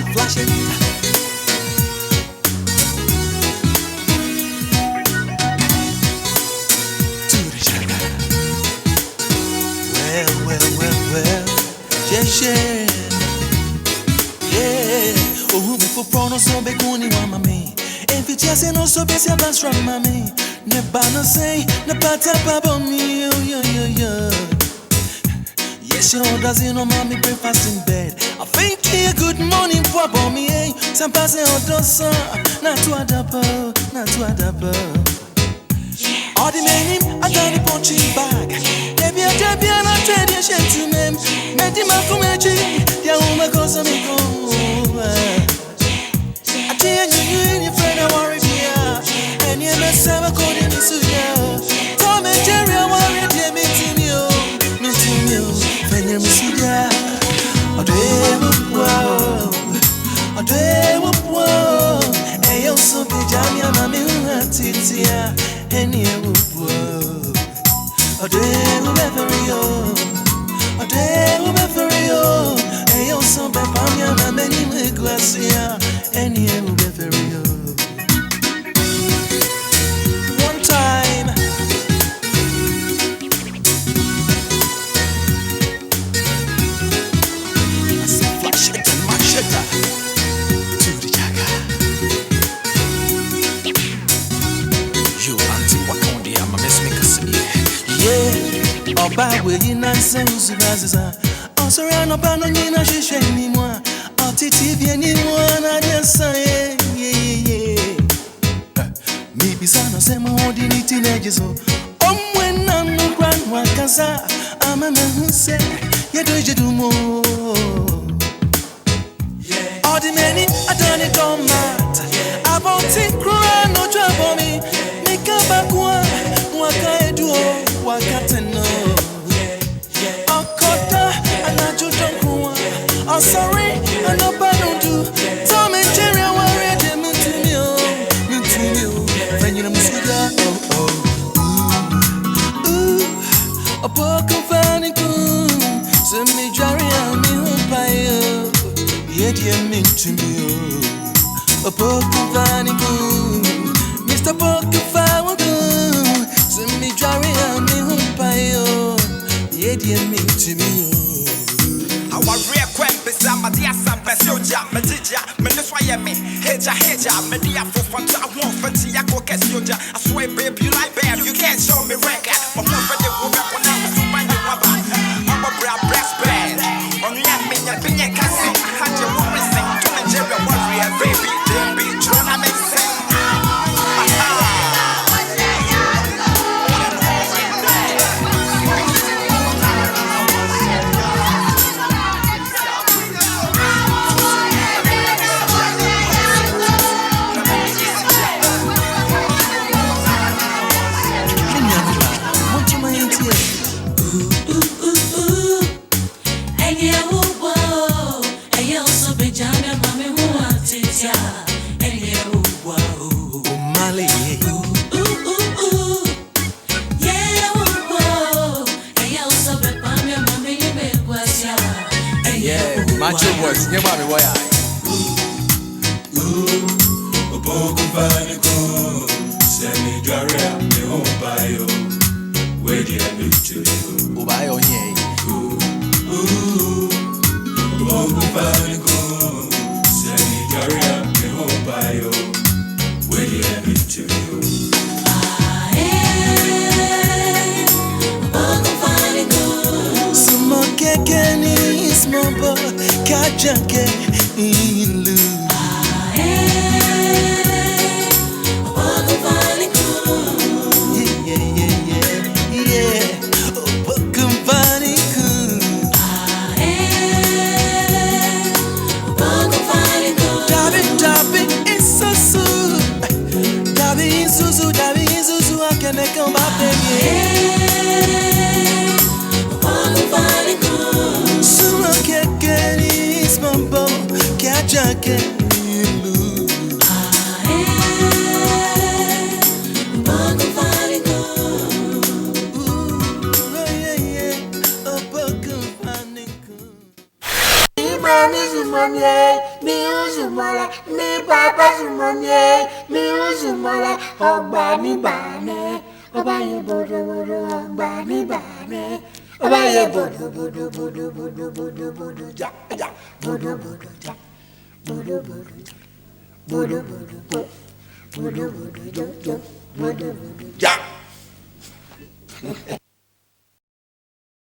flash it. To the jaga. Well. Yeah. Yeah. Oh, before prono so be kuni wa mami. If it just no so be se bas from mami. Ne bana say, ne pata babo me. Yo. Yes, you know, doesn't know mommy breakfast in bed. I think a good morning for me, eh? Some passing on dosa, not to adapo. All the men, I got a punching bag. Maybe a champion, I trade your shit to them. Meti Makumechi, the woman goes on me go. I tell you, your friend, I worry here. And you must have a code in the studio. Tom and Jerry, I worry, they meeting you. When you see that, I do wow. And you so be jammy, I'm a million titia. And you wow. I do every yo. And you so be family, I'm a many glacia. And you very yo. One time. To the jaga. You auntie Wakondi, I'm a miss me cause yeah. Oba we in answer usubaza. On surround up on Nina Shisha anymore. On TV anyone I just say yeah. Maybe sana sema hodi ni teenagers oh. When I'm no grand wakaza. I'm a man who say yeah do more. Ordinary, I done it on mat. I won't take crying, no trouble me. Make a back one, what can I do? What can I know? Oh, Kota, and I do don't go. Oh, sorry, I know I don't do. Tom and Jerry, I worry, they mean to me. When you know, Musuga, a poke of funny coon. Send me Jerry, I'm in yeah, dear, mean to me, a poke of funny coon. Mr. Poke Goon, send me Jerry, I'm in Payo. Yeah, dear, mean to me. I want real quick, but I'm a dear son, Pessoja, Medija, Meneswaya, Hedja, Media for Fanta, I want Fantiaco Cassioja. I swear, baby, you like bear, you can't show me record. But one for the woman when I was super I'm a brown breast band. On the Yamina Pina Cassi, I had your woman sing to my Jerry warrior, baby, then be tournament sing. Macho boys, your mommy, why I? A poke of funny coon. Send me Jaria, me home by you. Where do I meet to you? Ubai on ye. A poke of funny coon. Send me Jaria, me home by you. Where do I meet to you? Kekeni smombo kajanke ilu. Yeah. Obakumbani ku. Dabi isuzu. Dabi isuzu akene kamba baby. Suma kekeni smombo kajanke ilu. mami Zumonie, mi Uzumola, mi papa Zumonie, mi Uzumola, Ogba mi bane, Oba ye bodo bodo, Ogba mi bane, Oba ye bodo bodo bodo bodo bodo bodo ja ja, bodo bodo ja, bodo bodo ja, bodo bodo bodo, bodo bodo ja ja, bodo bodo ja.